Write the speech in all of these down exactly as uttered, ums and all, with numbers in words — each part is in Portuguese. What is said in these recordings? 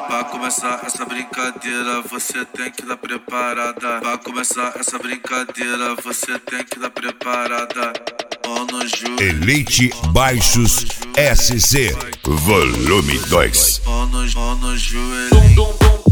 Pra começar essa brincadeira, você tem que estar preparada. Pra começar essa brincadeira, você tem que estar preparada. Mão no joelho. Elite Baixos S C Volume dois. Mão no, mão no joelho.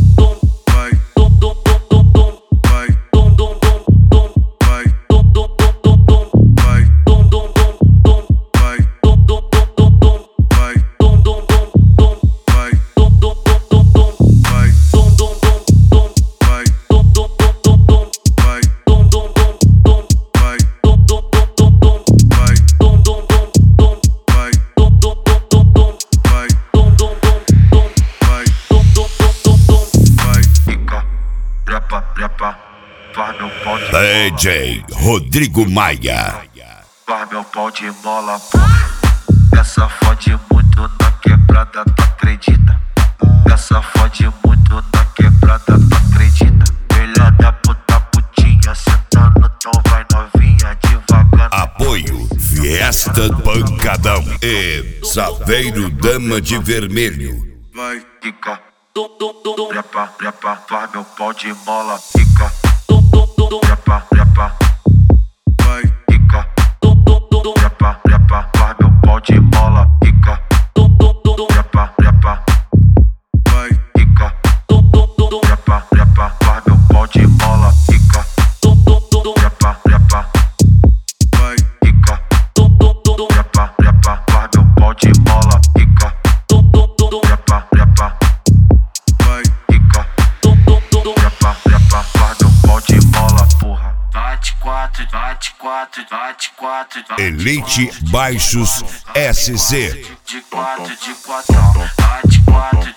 D J Rodrigo Maia. Faz meu pau de mola, porra. Essa fode muito na quebrada, tu acredita? Essa fode muito na quebrada, tu acredita? Filha da puta putinha, sentando, então vai novinha, devagar. Apoio Fiesta Pancadão e Saveiro Dama de Vermelho. Vai, fica. Prepa, prepa, faz meu pau de mola, fica. Prepa, prepa, vai, fica. Prepa, prepa, faz meu pau de mola, fica. Prepa, prepa, vai, fica. Prepa, prepa, faz meu pau de mola, fica. Prepa, prepa, vai, fica. Prepa, prepa, faz meu pau de mola, fica. Prepa, prepa, vai, fica. Prepa, prepa, faz meu pau de mola, porra. Bate quatro, bate quatro, bate quatro, bate Elite Baixos S C. de quatro, de quatro, bate quatro.